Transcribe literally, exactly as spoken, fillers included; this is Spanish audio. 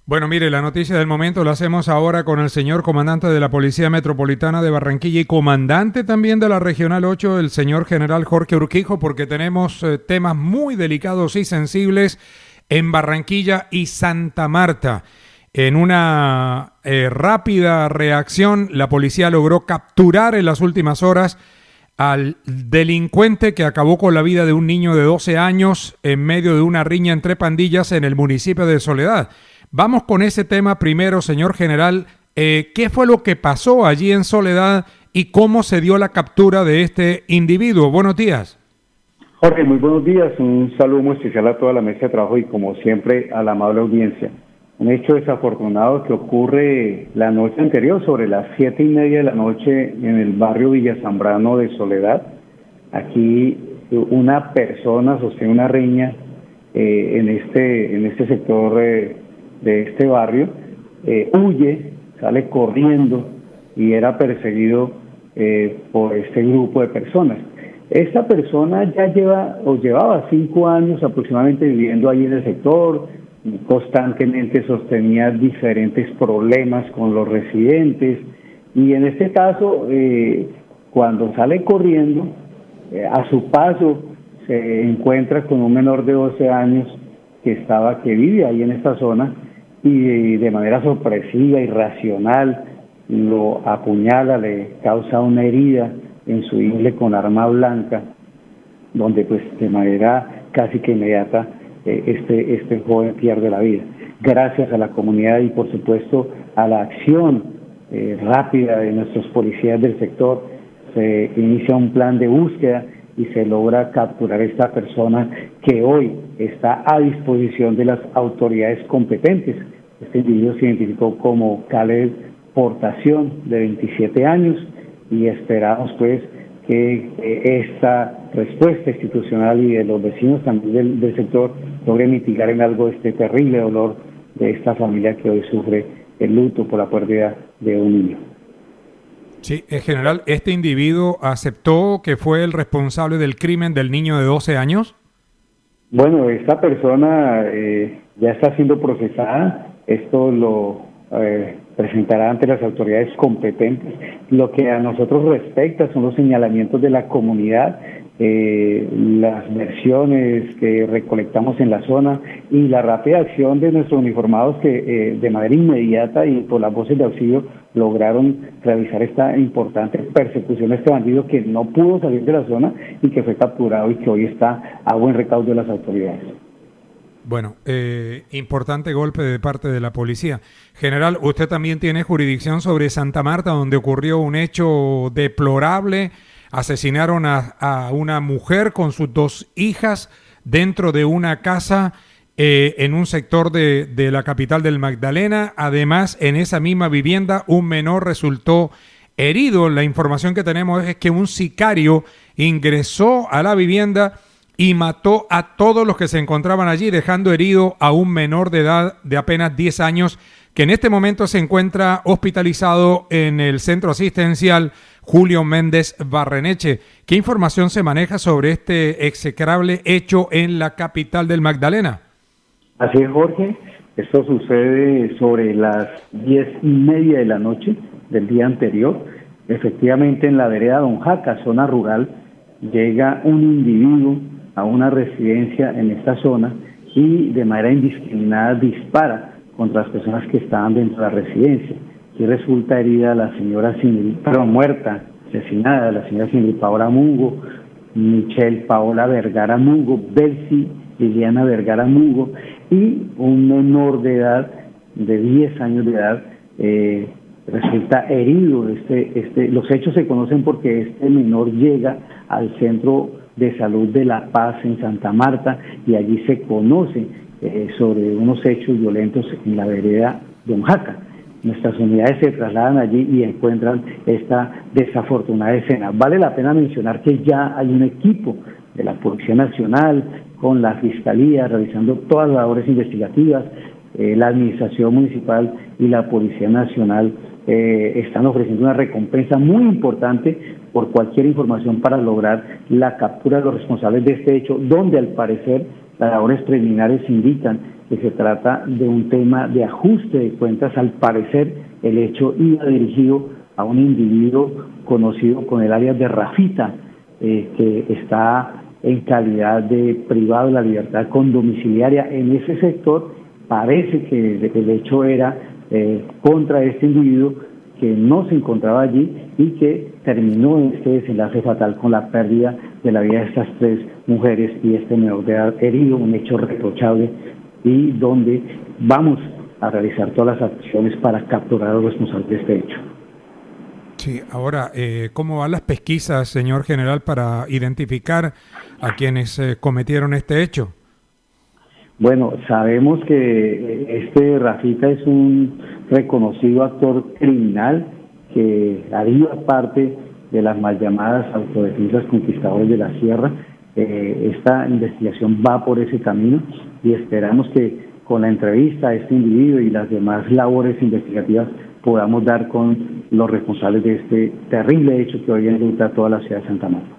Bueno, mire, la noticia del momento la hacemos ahora con el señor comandante de la Policía Metropolitana de Barranquilla y comandante también de la Regional ocho, el señor general Jorge Urquijo, porque tenemos eh, temas muy delicados y sensibles en Barranquilla y Santa Marta. En una eh, rápida reacción, la policía logró capturar en las últimas horas al delincuente que acabó con la vida de un niño de doce años en medio de una riña entre pandillas en el municipio de Soledad. Vamos con ese tema primero, señor general. Eh, ¿Qué fue lo que pasó allí en Soledad y cómo se dio la captura de este individuo? Buenos días. Jorge, muy buenos días. Un saludo muy especial a toda la mesa de trabajo y, como siempre, a la amable audiencia. Un hecho desafortunado que ocurre la noche anterior, sobre las siete y media de la noche, en el barrio Villa Zambrano de Soledad. Aquí una persona sostiene una riña eh, en este en este sector eh, de este barrio, eh, huye, sale corriendo y era perseguido eh, por este grupo de personas. Esta persona ya lleva o llevaba cinco años aproximadamente viviendo allí en el sector, constantemente sostenía diferentes problemas con los residentes y en este caso, eh, cuando sale corriendo, eh, a su paso se encuentra con un menor de doce años que estaba, que vive ahí en esta zona, y de manera sorpresiva, irracional, lo apuñala, le causa una herida en su ingle con arma blanca, donde pues de manera casi que inmediata eh, este, este joven pierde la vida. Gracias a la comunidad y por supuesto a la acción eh, rápida de nuestros policías del sector, se inicia un plan de búsqueda y se logra capturar a esta persona que hoy está a disposición de las autoridades competentes. Este individuo se identificó como Caleb Portación, de veintisiete años, y esperamos pues que eh, esta respuesta institucional y de los vecinos también del, del sector logre mitigar en algo este terrible dolor de esta familia que hoy sufre el luto por la pérdida de un niño. Sí, en general, ¿este individuo aceptó que fue el responsable del crimen del niño de doce años? Bueno, esta persona eh, ya está siendo procesada. Esto lo eh, presentará ante las autoridades competentes. Lo que a nosotros respecta son los señalamientos de la comunidad, eh, las versiones que recolectamos en la zona y la rápida acción de nuestros uniformados que eh, de manera inmediata y por las voces de auxilio lograron realizar esta importante persecución a este bandido que no pudo salir de la zona y que fue capturado y que hoy está a buen recaudo de las autoridades. Bueno, eh, importante golpe de parte de la policía. General, usted también tiene jurisdicción sobre Santa Marta, donde ocurrió un hecho deplorable. Asesinaron a, a una mujer con sus dos hijas dentro de una casa eh, en un sector de, de la capital del Magdalena. Además, en esa misma vivienda, un menor resultó herido. La información que tenemos es que un sicario ingresó a la vivienda y mató a todos los que se encontraban allí, dejando herido a un menor de edad de apenas diez años, que en este momento se encuentra hospitalizado en el centro asistencial Julio Méndez Barreneche. ¿Qué información se maneja sobre este execrable hecho en la capital del Magdalena? Así es, Jorge. Esto sucede sobre las diez y media de la noche del día anterior. Efectivamente, en la vereda Don Jaca, zona rural, llega un individuo a una residencia en esta zona y de manera indiscriminada dispara contra las personas que estaban dentro de la residencia. Aquí resulta herida la señora, Sin, perdón, muerta, asesinada, la señora Cindy Paola Mungo, Michelle Paola Vergara Mungo, Belsi Liliana Vergara Mungo y un menor de edad, de diez años de edad, eh, resulta herido. Este, este, los hechos se conocen porque este menor llega al centro de salud de La Paz en Santa Marta y allí se conoce eh, sobre unos hechos violentos en la vereda Don Jaca. Nuestras unidades se trasladan allí y encuentran esta desafortunada escena. Vale la pena mencionar que ya hay un equipo de la Policía Nacional con la Fiscalía realizando todas las labores investigativas. Eh, la Administración Municipal y la Policía Nacional eh, están ofreciendo una recompensa muy importante por cualquier información para lograr la captura de los responsables de este hecho, donde al parecer las labores preliminares indican que se trata de un tema de ajuste de cuentas. Al parecer, el hecho iba dirigido a un individuo conocido con el alias de Rafita, eh, que está en calidad de privado de la libertad con domiciliaria en ese sector. Parece que el hecho era eh, contra este individuo, que no se encontraba allí y que terminó en este desenlace fatal con la pérdida de la vida de estas tres mujeres y este menor de edad herido, un hecho reprochable, y donde vamos a realizar todas las acciones para capturar a los responsables de este hecho. Sí, ahora, eh, ¿cómo van las pesquisas, señor general, para identificar a quienes eh, cometieron este hecho? Bueno, sabemos que este Rafita es un reconocido actor criminal que haría parte de las mal llamadas autodefensas conquistadores de la sierra. Eh, esta investigación va por ese camino y esperamos que con la entrevista a este individuo y las demás labores investigativas podamos dar con los responsables de este terrible hecho que hoy enluta toda la ciudad de Santa Marta.